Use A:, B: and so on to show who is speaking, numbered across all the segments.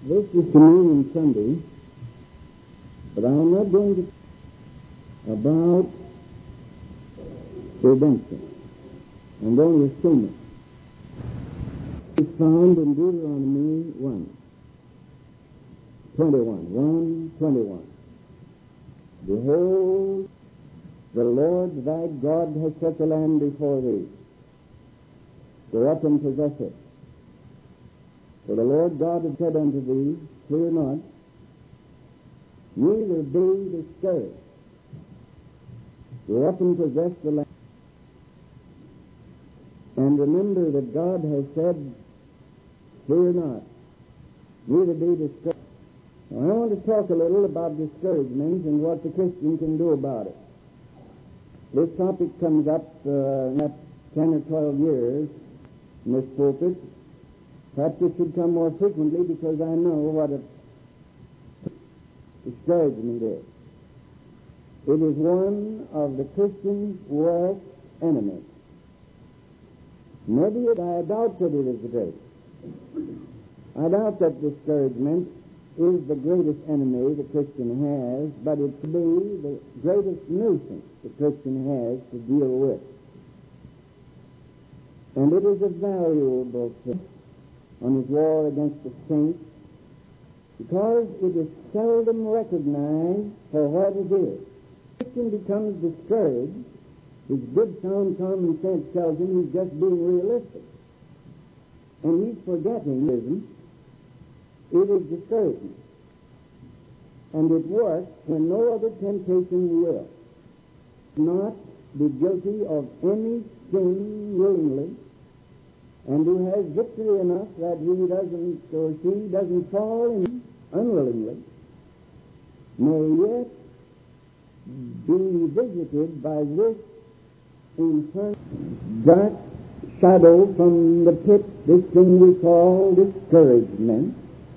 A: This is Communion Sunday, but I'm not going to talk about redemption. I'm going to assume it. It's found in Deuteronomy 1:21. Behold, the Lord thy God has set the land before thee. Go up and possess it. For the Lord God hath said unto thee, fear not, neither be discouraged. Go up and possess the land. And remember that God has said, fear not, neither be discouraged. Now, I want to talk a little about discouragement and what the Christian can do about it. This topic comes up in that 10 or 12 years in this pulpit. Perhaps it should come more frequently because I know what a discouragement is. It is one of the Christian's worst enemies. Maybe I doubt that it is the greatest. I doubt that discouragement is the greatest enemy the Christian has, but it could be the greatest nuisance the Christian has to deal with. And it is a valuable thing on his war against the saints, because it is seldom recognized for what it is. The Christian becomes discouraged. His good sound common sense tells him he's just being realistic. And he's forgetting it is discouragement. And it works when no other temptation will. Not be guilty of any sin willingly, and who has victory enough that he doesn't or she doesn't fall in unwillingly, may yet be visited by this infernal dark shadow from the pit, this thing we call discouragement,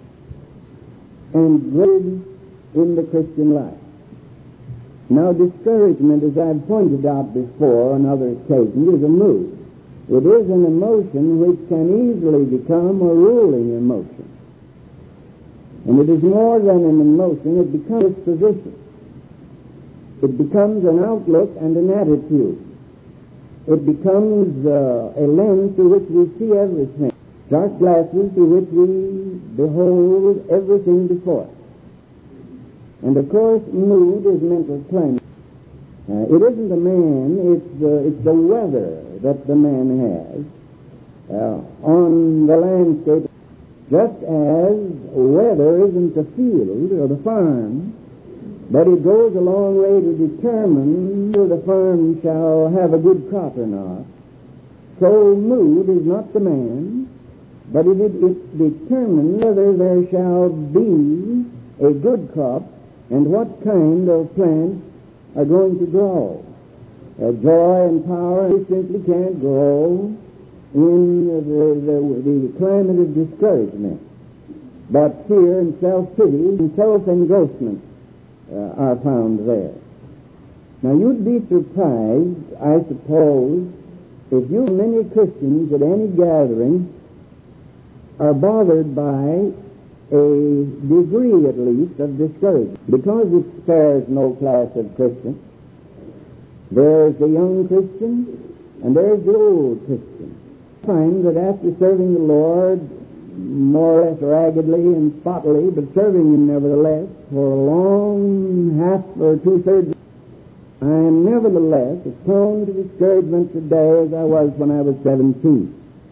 A: and great in the Christian life. Now, discouragement, as I've pointed out before on other occasions, is a mood. It is an emotion which can easily become a ruling emotion. And it is more than an emotion, it becomes a disposition. It becomes an outlook and an attitude. It becomes a lens through which we see everything, dark glasses through which we behold everything before us. And of course, mood is mental climate. It isn't a man, it's the weather that the man has on the landscape. Just as weather isn't the field or the farm, but it goes a long way to determine whether the farm shall have a good crop or not. So mood is not the man, but it determines whether there shall be a good crop and what kind of plants are going to grow. Joy and power simply can't grow in the climate of discouragement. But fear and self-pity and self-engrossment are found there. Now, you'd be surprised, I suppose, if many Christians at any gathering are bothered by a degree, at least, of discouragement, because it spares no class of Christians. There's the young Christian, and there's the old Christian. I find that after serving the Lord more or less raggedly and spottily, but serving Him nevertheless for a long half or two-thirds, I am nevertheless as prone to discouragement today as I was when I was 17.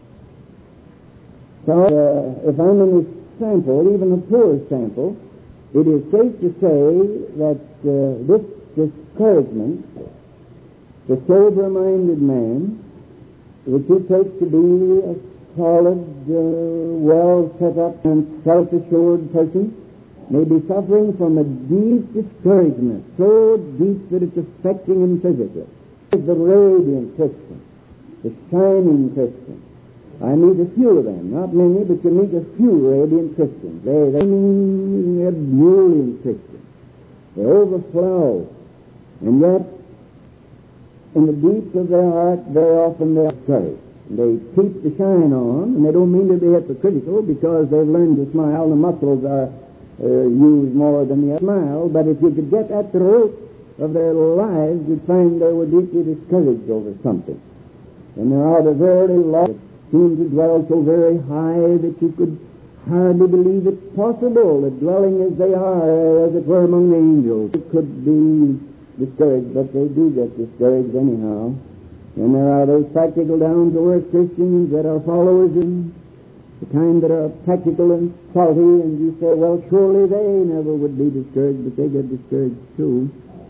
A: So, if I'm in this sample, even a poor sample, it is safe to say that this discouragement, the sober-minded man, which he takes to be a solid, well-set-up and self-assured person, may be suffering from a deep discouragement, so deep that it's affecting him physically. The radiant Christian, the shining Christian. I meet a few of them, not many, but you meet a few radiant Christians. They're ebullient Christians. They overflow. And yet, in the deep of their heart, very often they're discouraged. They keep the shine on, and they don't mean to be hypocritical because they've learned to smile. The muscles are used more than the smile. But if you could get at the root of their lives, you'd find they were deeply discouraged over something. And they're out of very low that seemed to dwell so very high that you could hardly believe it possible that dwelling as they are, as it were, among the angels, it could be discouraged. But they do get discouraged anyhow. And there are those practical, down-to-earth Christians that are followers in the kind that are practical and faulty, and you say, well, surely they never would be discouraged, but they get discouraged too.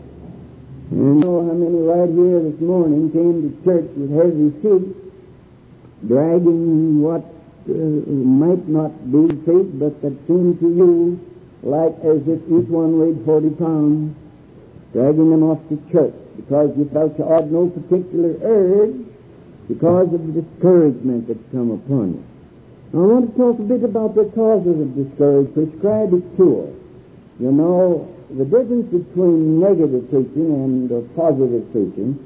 A: And you know how many right here this morning came to church with heavy feet, dragging what might not be feet, but that seemed to you like as if each one weighed 40 pounds, dragging them off to church because you felt you had no particular urge because of the discouragement that's come upon you. Now, I want to talk a bit about the causes of discouragement, prescribe a cure. You know, the difference between negative preaching and positive preaching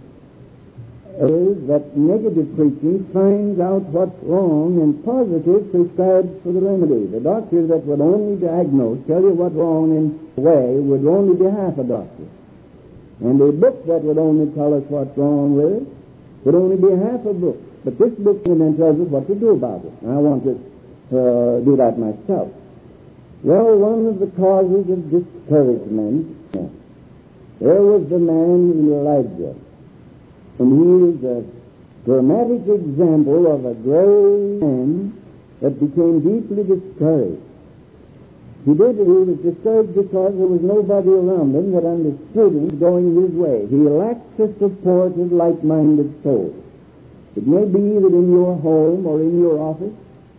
A: is that negative preaching finds out what's wrong, and positive prescribes for the remedy. The doctor that would only diagnose, tell you what's wrong in a way, would only be half a doctor. And a book that would only tell us what's wrong with it would only be half a book. But this book then tells us what to do about it. I want to do that myself. Well, one of the causes of discouragement, there was the man Elijah. And he is a dramatic example of a great man that became deeply discouraged. He was discouraged because there was nobody around him that understood him going his way. He lacked the support of like-minded souls. It may be that in your home or in your office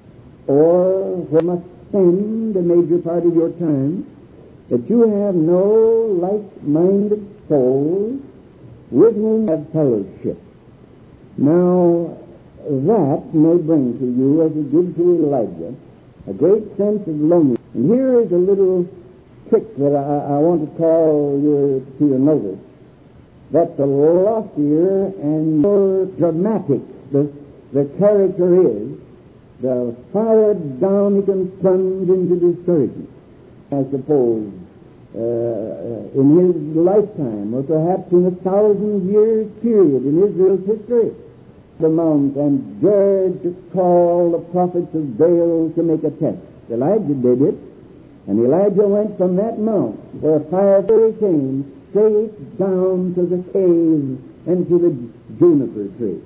A: or where you must spend a major part of your time that you have no like-minded souls with whom you have fellowship. Now, that may bring to you, as it did to Elijah, a great sense of loneliness. And here is a little trick that I want to call to your notice, that the loftier and more dramatic the character is, the farther down he can plunge into discouragement. I suppose in his lifetime, or perhaps in 1,000 years period in Israel's history, the mount and dared to call the prophets of Baal to make a test. Elijah did it, and Elijah went from that mount where fire came straight down to the cave and to the juniper tree.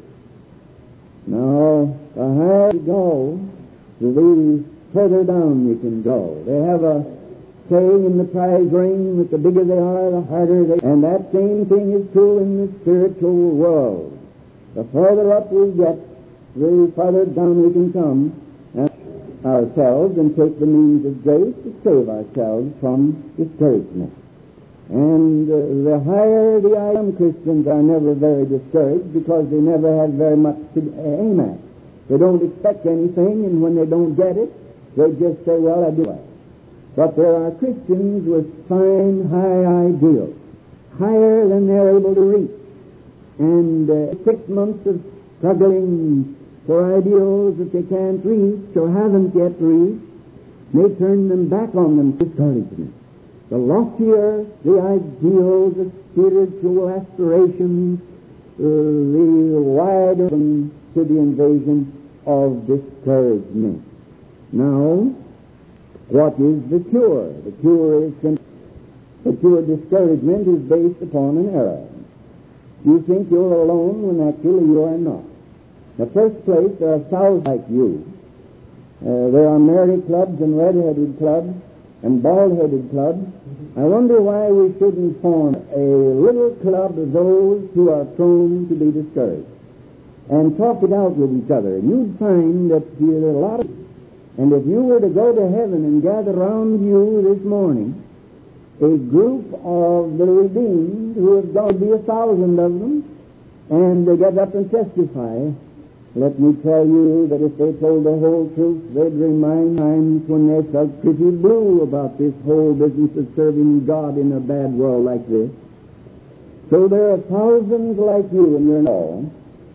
A: Now, the higher you go, the further down you can go. They have a saying in the prize ring that the bigger they are, the harder they are. And that same thing is true in the spiritual world. The further up we get, the farther down we can come ourselves and take the means of grace to save ourselves from discouragement. And the higher the I am Christians are never very discouraged because they never have very much to aim at. They don't expect anything, and when they don't get it, they just say, well, I do it. But there are Christians with fine, high ideals, higher than they're able to reach. And 6 months of struggling for ideals that they can't reach or haven't yet reached may turn them back on them discouragement. The loftier the ideals, the spiritual aspirations, the wider to the invasion of discouragement. Now, what is the cure? The cure of discouragement is based upon an error. You think you're alone when actually you are not. In the first place, there are thousands like you. There are merry clubs and red-headed clubs and bald-headed clubs. I wonder why we shouldn't form a little club of those who are prone to be discouraged and talk it out with each other. And you'd find that there are a lot of... And if you were to go to heaven and gather around you this morning a group of the redeemed who have gone to be 1,000 of them, and they get up and testify, let me tell you that if they told the whole truth, they'd remind times when they felt pretty blue about this whole business of serving God in a bad world like this. So there are thousands like you in your know,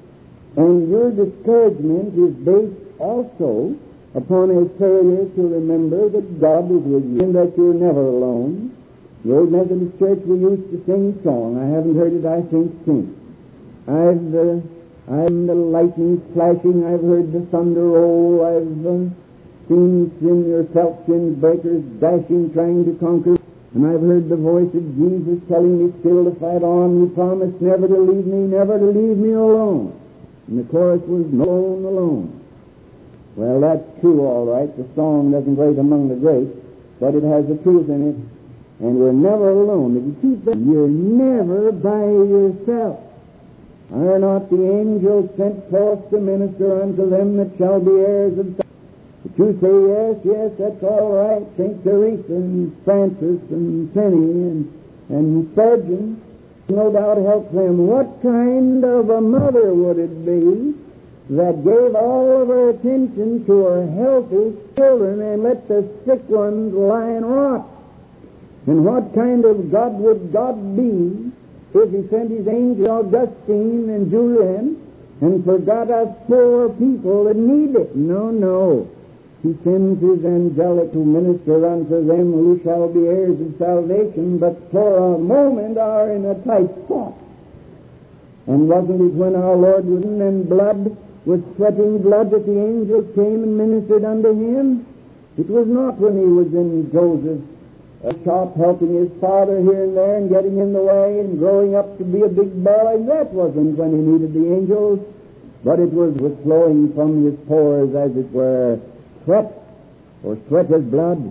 A: And your discouragement is based also upon a failure to remember that God is with you and that you're never alone. The old Methodist Church, we used to sing a song. I haven't heard it, I think, since. I've the lightning flashing, I've heard the thunder roll, I've seen sinners, felt sin breakers dashing, trying to conquer, and I've heard the voice of Jesus telling me still to fight on. You promised never to leave me alone. And the chorus was, no alone, alone. Well, that's true, all right. The song doesn't rate among the greats, but it has the truth in it. And we're never alone. If you keep that, you're never by yourself. Are not the angels sent forth to minister unto them that shall be heirs of God? But you say, yes, that's all right. St. Teresa and Francis and Penny and Spurgeon, no doubt help them. What kind of a mother would it be that gave all of her attention to her healthy children and let the sick ones lie and rot? And what kind of God would God be if He sent His angel Augustine and Julian and forgot us poor people that need it? No. He sends His angelic to minister unto them who shall be heirs of salvation, but for a moment are in a tight spot. And wasn't it when our Lord was in blood, was sweating blood, that the angels came and ministered unto Him? It was not when He was in Joseph's shop helping his father here and there and getting in the way and growing up to be a big boy. That wasn't when He needed the angels, but it was flowing from His pores, as it were, sweat, or sweat as blood.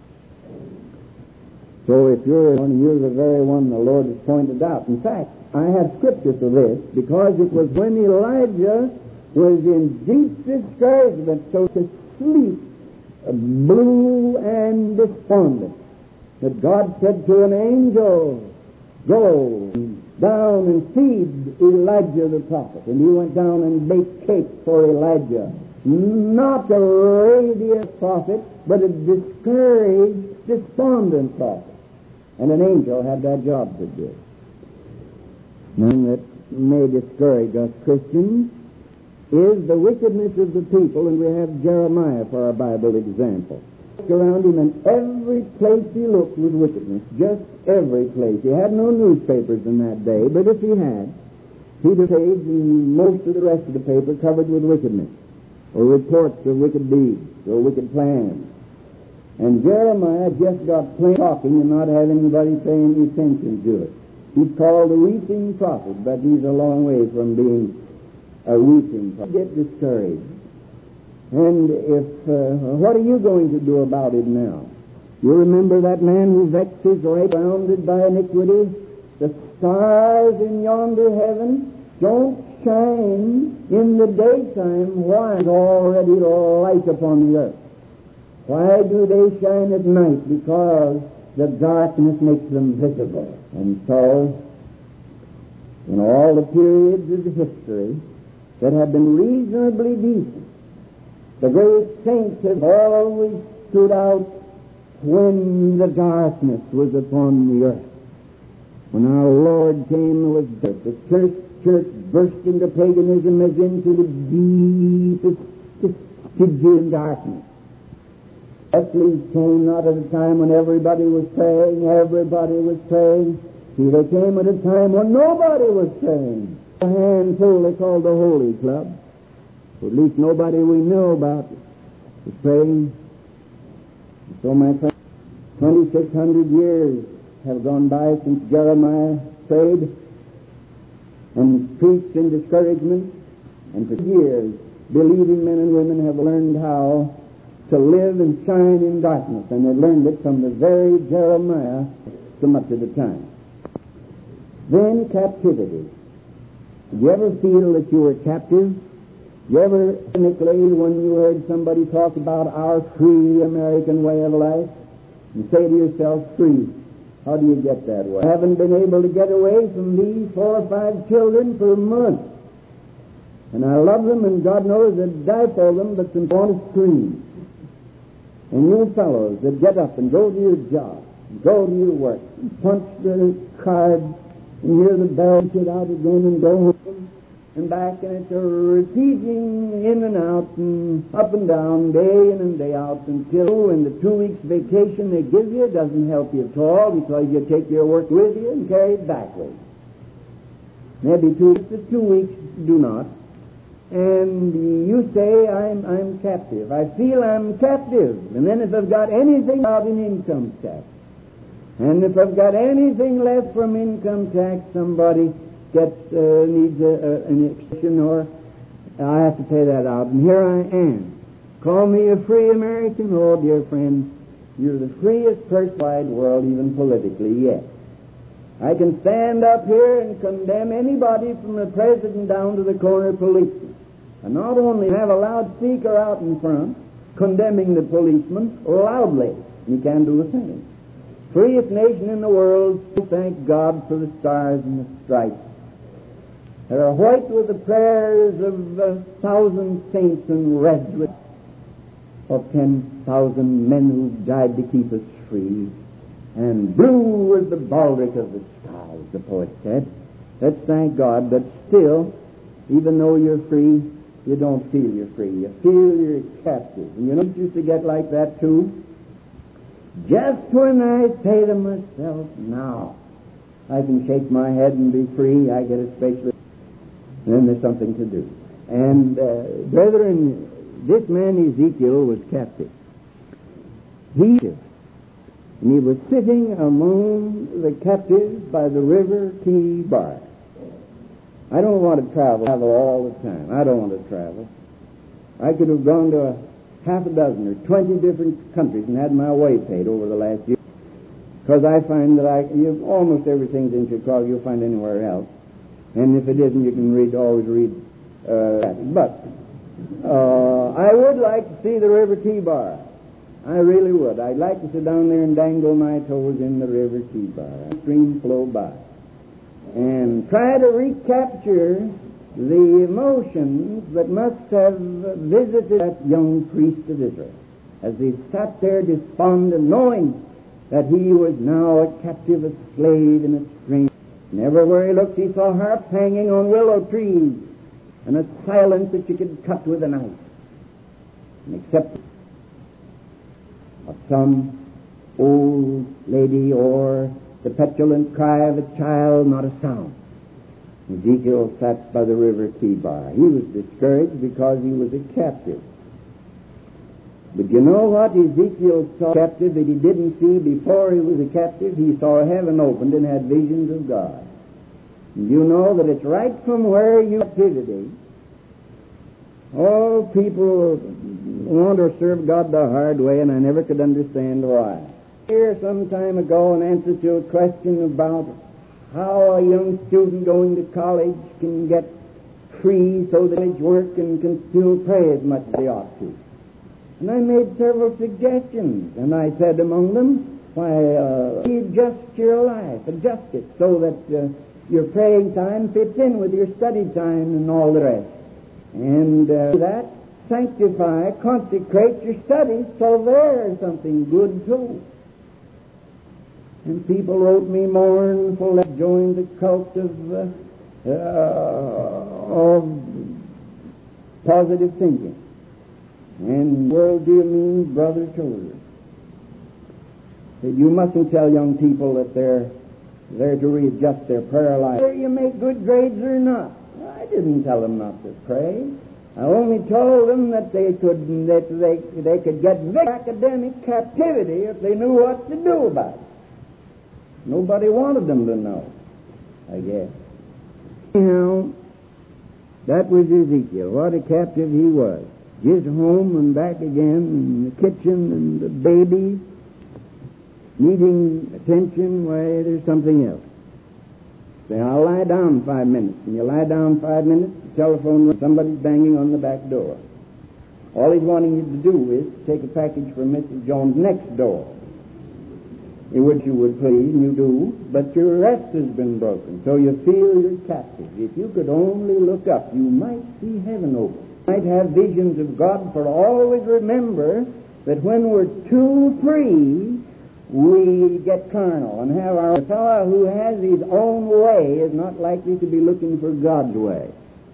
A: So if you're the very one the Lord has pointed out. In fact, I have scripture for this, because it was when Elijah was in deep discouragement, so to sleep, blue and despondent, that God said to an angel, go down and feed Elijah the prophet. And he went down and baked cake for Elijah. Not a radiant prophet, but a discouraged, despondent prophet. And an angel had that job to do. One that may discourage us Christians is the wickedness of the people, and we have Jeremiah for our Bible example. Around him, and every place he looked was wickedness, just every place. He had no newspapers in that day, but if he had, he'd have page and most of the rest of the paper covered with wickedness, or reports of wicked deeds, or wicked plans. And Jeremiah just got plain talking and not having anybody paying any attention to it. He's called a weeping prophet, but he's a long way from being a weeping prophet. Get discouraged. And what are you going to do about it now? You remember that man who vexes or is surrounded by iniquity? The stars in yonder heaven don't shine in the daytime. Why? There's already light upon the earth. Why do they shine at night? Because the darkness makes them visible. And so, in all the periods of history that have been reasonably decent, the great saints have always stood out when the darkness was upon the earth. When our Lord came, there was death. The church burst into paganism as into the deepest Stygian darkness. Wesley came not at a time when everybody was praying. See, they came at a time when nobody was praying. A handful they called the Holy Club. At least nobody we know about was praying. So, my friend, 2,600 years have gone by since Jeremiah prayed and preached in discouragement, and for years believing men and women have learned how to live and shine in darkness, and they learned it from the very Jeremiah so much of the time. Then captivity. Did you ever feel that you were captive? You ever, cynically, when you heard somebody talk about our free American way of life, and say to yourself, free, how do you get that way? I haven't been able to get away from these 4 or 5 children for months. And I love them, and God knows I'd die for them, but some want to scream. And you fellows that get up and go to your job, go to your work, and punch the card, and hear the bell get out again and go home, and back, and it's a repeating in and out and up and down, day in and day out, until in the 2 weeks vacation they give you, it doesn't help you at all, because you take your work with you and carry it back with you. Maybe 2 weeks do not. And you say, I'm captive. I feel I'm captive. And then if I've got anything out in income tax, and if I've got anything left from income tax, somebody needs an exception, or I have to pay that out. And here I am. Call me a free American. Oh, dear friend, you're the freest person in the wide world, even politically, yes. I can stand up here and condemn anybody from the president down to the corner policeman. And not only have a loudspeaker out in front, condemning the policeman loudly. You can't do a thing. Freest nation in the world, thank God for the stars and the stripes. They are white with the prayers of 1,000 saints and red with of 10,000 men who died to keep us free. And blue was the baldric of the skies, the poet said. Let's thank God, but still, even though you're free, you don't feel you're free. You feel you're captive. And you know, it used to get like that too. Just when I say to myself, now, I can shake my head and be free, I get a special, then there's something to do. And, brethren, this man Ezekiel was captive. And he was sitting among the captives by the river Kebar. I don't want to travel all the time. I don't want to travel. I could have gone to half a dozen or 20 different countries and had my way paid over the last year. Because I find that almost everything's in Chicago you'll find anywhere else. And if it isn't, you can always read that. But I would like to see the river Kebar. I really would. I'd like to sit down there and dangle my toes in the river Kebar. A stream flow by. And try to recapture the emotions that must have visited that young priest of Israel as he sat there despondent, knowing that he was now a captive, a slave in a strange. And everywhere he looked, he saw harps hanging on willow trees and a silence that you could cut with a knife. And except of some old lady or the petulant cry of a child, not a sound. Ezekiel sat by the river Kebar. He was discouraged because he was a captive. But you know what Ezekiel saw captive that he didn't see before he was a captive? He saw heaven opened and had visions of God. And you know that it's right from where you captivity. All people want to serve God the hard way, and I never could understand why. Here some time ago, an answer to a question about how a young student going to college can get free so that he work and can still pray as much as they ought to. And I made several suggestions, and I said among them, why, adjust your life, adjust it so that your praying time fits in with your study time and all the rest. And that sanctify, consecrate your studies so there's something good too. And people wrote me mournful that joined the cult of positive thinking. And world dear means brother children. That you mustn't tell young people that they're to readjust their prayer life. Whether you make good grades or not. I didn't tell them not to pray. I only told them that they could get academic captivity if they knew what to do about it. Nobody wanted them to know, I guess. Anyhow, that was Ezekiel. What a captive he was. His home and back again, and the kitchen and the baby needing attention. Why, there's something else. Say, I'll lie down 5 minutes. And you lie down 5 minutes, the telephone rings, somebody's banging on the back door. All he's wanting you to do is to take a package from Mrs. Jones next door, in which you would please, and you do, but your rest has been broken, so you feel you're captive. If you could only look up, you might see heaven open. You might have visions of God, for always remember that when we're too free, we get carnal and have our fellow who has his own way is not likely to be looking for God's way.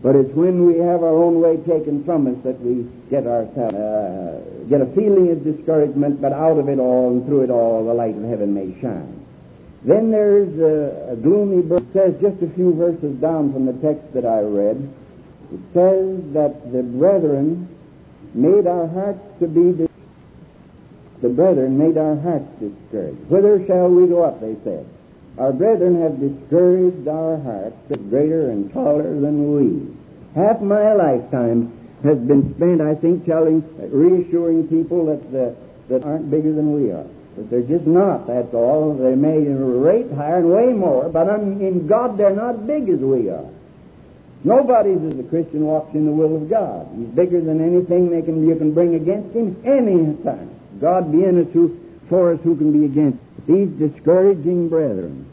A: But it's when we have our own way taken from us that we get ourselves, get a feeling of discouragement, but out of it all and through it all, the light of heaven may shine. Then there's a gloomy verse. It says just a few verses down from the text that I read. It says that the brethren made our hearts to be the brethren made our hearts discouraged. Whither shall we go up, they said. Our brethren have discouraged our hearts, greater and taller than we. Half my lifetime has been spent, I think, reassuring people that aren't bigger than we are. That they're just not, that's all. They may rate higher and way more, but in God they're not big as we are. Nobody's as a Christian walks in the will of God. He's bigger than anything you can bring against him any time. God be in us for us, who can be against these discouraging brethren.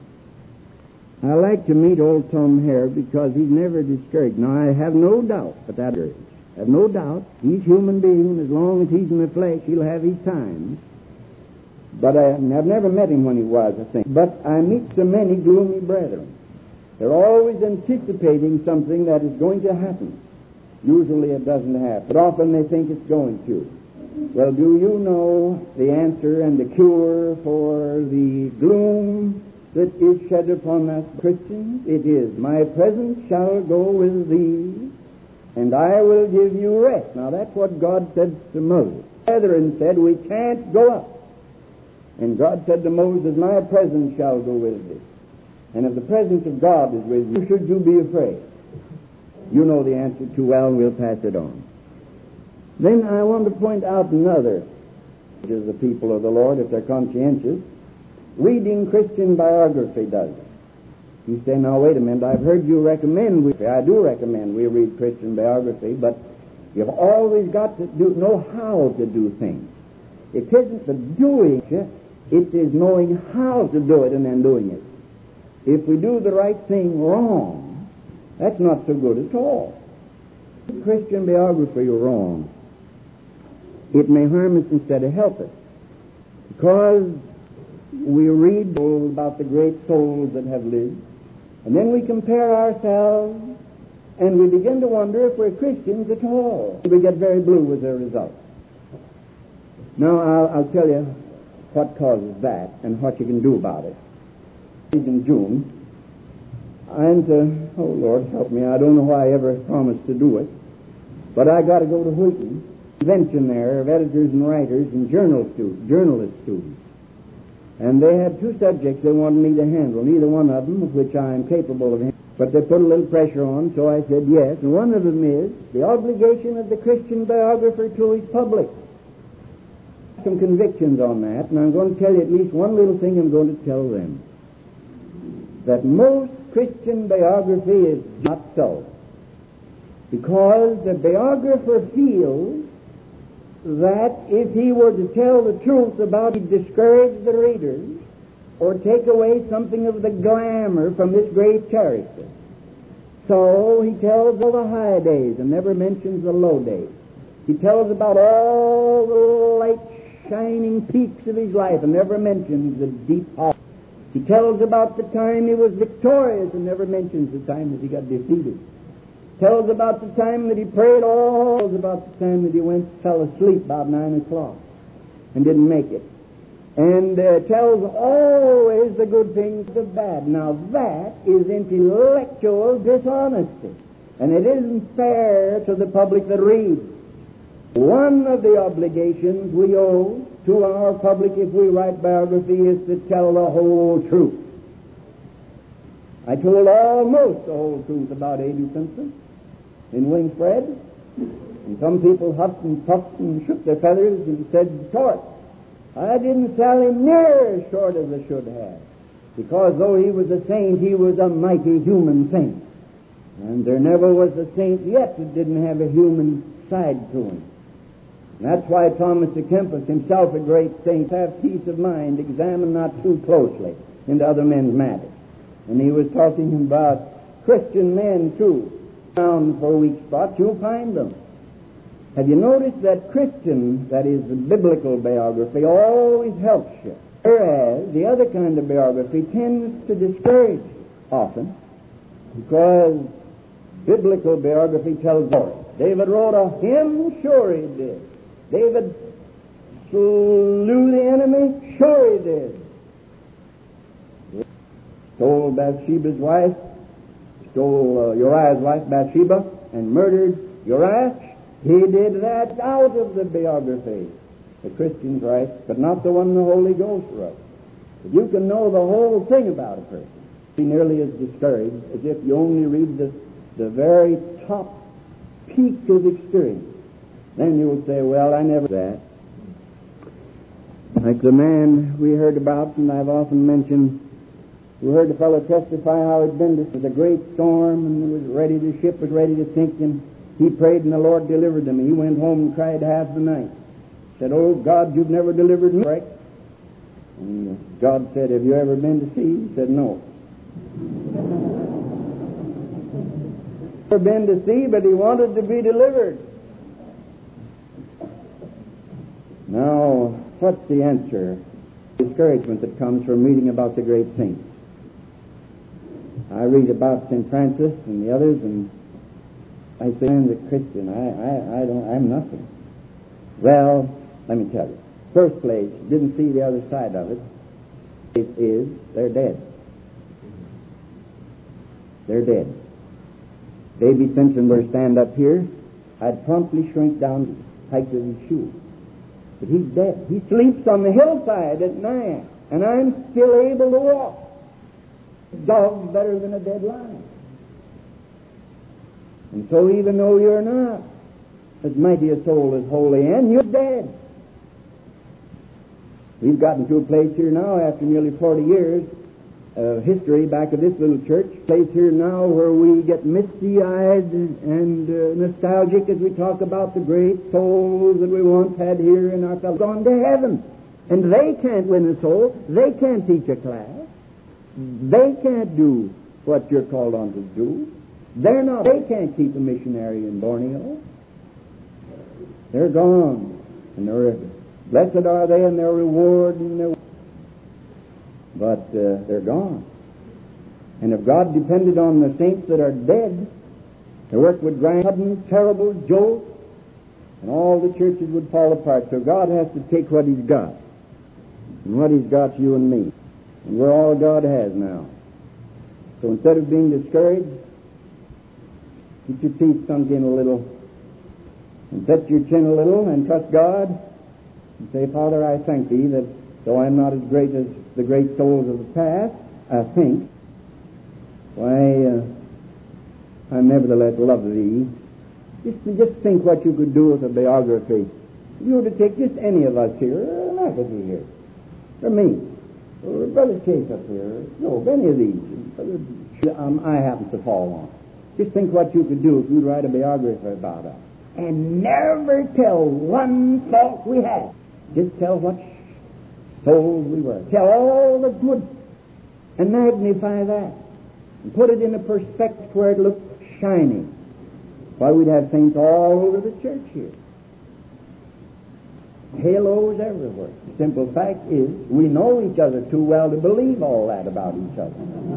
A: I like to meet old Tom Hare because he's never discouraged. Now, I have no doubt but that is. I have no doubt he's human being. As long as he's in the flesh, he'll have his times. But I've never met him when he was, I think. But I meet so many gloomy brethren. They're always anticipating something that is going to happen. Usually it doesn't happen, but often they think it's going to. Well, do you know the answer and the cure for the gloom that is shed upon us Christians? It is, my presence shall go with thee, and I will give you rest. Now that's what God said to Moses. Brethren said, we can't go up. And God said to Moses, my presence shall go with thee. And if the presence of God is with you, should you be afraid? You know the answer too well, and we'll pass it on. Then I want to point out another, as the people of the Lord, if they're conscientious, reading Christian biography does it. You say, now wait a minute, I've heard you recommend, I do recommend we read Christian biography, but you've always got to know how to do things. It isn't the doing it is knowing how to do it and then doing it. If we do the right thing wrong, that's not so good at all. Christian biography wrong. It may harm us instead of help us. Because we read about the great souls that have lived, and then we compare ourselves, and we begin to wonder if we're Christians at all. We get very blue as a result. Now, I'll tell you what causes that and what you can do about it. In June, and oh Lord help me, I don't know why I ever promised to do it, but I got to go to Wheaton convention there of editors and writers and journalist students, and they had two subjects they wanted me to handle, neither one of them of which I am capable of handling, but they put a little pressure on, so I said yes. And one of them is the obligation of the Christian biographer to his public. Some convictions on that, and I'm going to tell you at least one little thing I'm going to tell them. That most Christian biography is not so. Because the biographer feels that if he were to tell the truth about it, he'd discourage the readers or take away something of the glamour from this great character. So he tells all the high days and never mentions the low days. He tells about all the light shining peaks of his life and never mentions the deep hollow. He tells about the time he was victorious and never mentions the time that he got defeated. Tells about the time that he prayed, all tells about the time that he fell asleep about 9 o'clock and didn't make it. And tells always the good things, the bad. Now that is intellectual dishonesty, and it isn't fair to the public that reads. One of the obligations we owe to our public if we write biography is to tell the whole truth. I told almost the whole truth about A.B. Simpson in Wingspread, and some people huffed and puffed and shook their feathers and said short. I didn't sell him near as short as I should have, because though he was a saint, he was a mighty human saint. And there never was a saint yet that didn't have a human side to him. And that's why Thomas à Kempis, himself a great saint, have peace of mind, examine not too closely into other men's matters. And he was talking about Christian men, too. Found for weak spots, you'll find them. Have you noticed that Christian, that is the biblical biography, always helps you, whereas the other kind of biography tends to discourage you often, because Biblical biography tells us David wrote a hymn, sure he did. David slew the enemy, sure he did. Stole Bathsheba's wife, stole Uriah's wife, Bathsheba, and murdered Uriah. He did that out of the biography. The Christians write, but not the one the Holy Ghost wrote. But you can know the whole thing about a person. Be nearly as discouraged as if you only read the very top peak of experience. Then you will say, well, I never that. Like the man we heard about, and I've often mentioned, we heard a fellow testify how it had been. This was a great storm, and the ship was ready to sink, and he prayed, and the Lord delivered him. He went home and cried half the night. Said, oh, God, you've never delivered me. Right? And God said, have you ever been to sea? He said, no. Never been to sea, but he wanted to be delivered. Now, what's the answer? Discouragement that comes from reading about the great saints. I read about St. Francis and the others, and I say, I'm the Christian. I'm nothing. Well, let me tell you. First place, didn't see the other side of it. It is, they're dead. They're dead. Baby Simpson were to stand up here, I'd promptly shrink down the height of his shoe. But he's dead. He sleeps on the hillside at night, and I'm still able to walk. Dog's better than a dead lion. And so even though you're not as mighty a soul as Holy Ann, you're dead. We've gotten to a place here now after nearly 40 years of history back of this little church, place here now where we get misty-eyed and nostalgic as we talk about the great souls that we once had here in our fellows gone to heaven. And they can't win a soul. They can't teach a class. They can't do what you're called on to do. They can't keep a missionary in Borneo. They're gone. And blessed are they in their reward and their... But they're gone. And if God depended on the saints that are dead, the work would grind sudden, terrible jolt, and all the churches would fall apart. So God has to take what He's got. And what He's got's you and me. And we're all God has now. So instead of being discouraged, keep your teeth sunk in a little, and set your chin a little, and trust God, and say, Father, I thank Thee that though I'm not as great as the great souls of the past, I think, I nevertheless love Thee. Just think what you could do with a biography. If you were to take just any of us here, McAfee here, or me, or Brother Chase up here, no, any of these, I happen to fall on. Just think what you could do if you'd write a biography about us. And never tell one fault we had. Just tell what souls we were. Tell all the good and magnify that. And put it in a perspective where it looks shining. Why, we'd have saints all over the church here. Halos everywhere. The simple fact is, we know each other too well to believe all that about each other.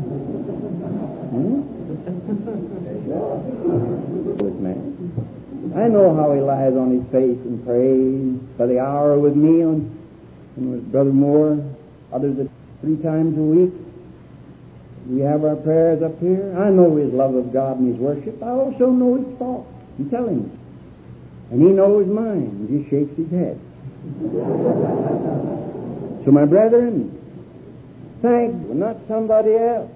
A: This man. I know how he lies on his face and prays by the hour with me and with Brother Moore, others 3 times a week. We have our prayers up here. I know his love of God and his worship. I also know his faults. I'm telling you. And he knows mine. He just shakes his head. So my brethren, thank you, not somebody else.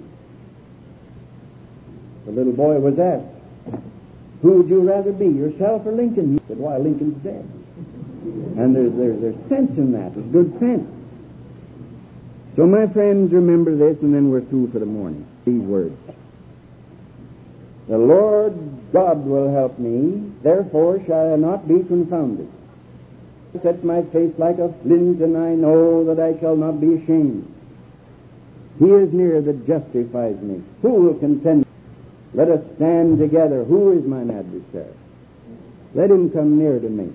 A: The little boy was asked, who would you rather be, yourself or Lincoln? He said, why, Lincoln's dead. And there's sense in that. There's good sense. So my friends, remember this, and then we're through for the morning. These words. The Lord God will help me, therefore shall I not be confounded. I set my face like a flint, and I know that I shall not be ashamed. He is near that justifies me. Who will contend? Let us stand together. Who is mine adversary? Let him come near to me.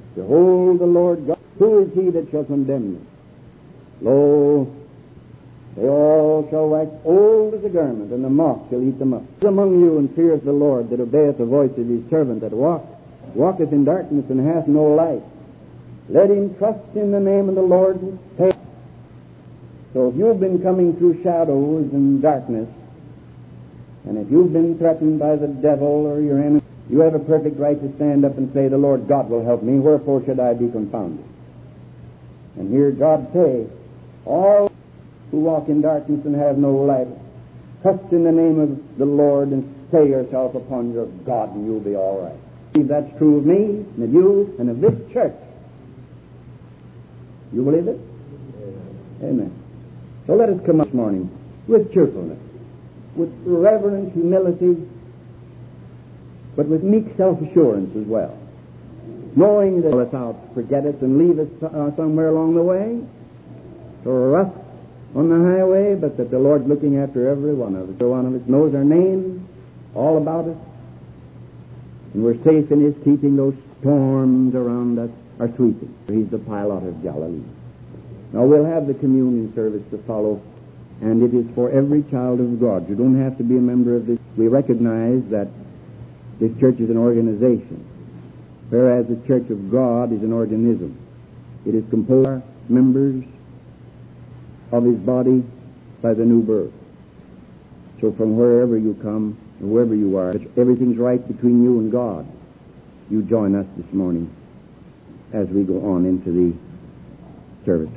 A: Behold the Lord God. Who is he that shall condemn me? Lo, They all shall wax old as a garment, and the moth shall eat them up. Among you and feareth the Lord, that obeyeth the voice of his servant, that walketh in darkness and hath no light. Let him trust in the name of the Lord. So if you've been coming through shadows and darkness, and if you've been threatened by the devil or your enemy, you have a perfect right to stand up and say, the Lord God will help me, wherefore should I be confounded? And hear God say, all who walk in darkness and have no light, trust in the name of the Lord and stay yourself upon your God, and you'll be all right. Believe that's true of me, and of you, and of this church. You believe it? Amen. So let us come up this morning with cheerfulness, with reverent humility, but with meek self-assurance as well, knowing that us out, forget us, and leave us somewhere along the way, or us on the highway, but that the Lord's looking after every one of us. Every one of us knows our name, all about us, and we're safe in His keeping. Those storms around us are sweeping. He's the pilot of Galilee. Now we'll have the communion service to follow, and it is for every child of God. You don't have to be a member of this. We recognize that this church is an organization, whereas the church of God is an organism. It is composed of members of His body by the new birth. So from wherever you come, and wherever you are, everything's right between you and God. You join us this morning as we go on into the service.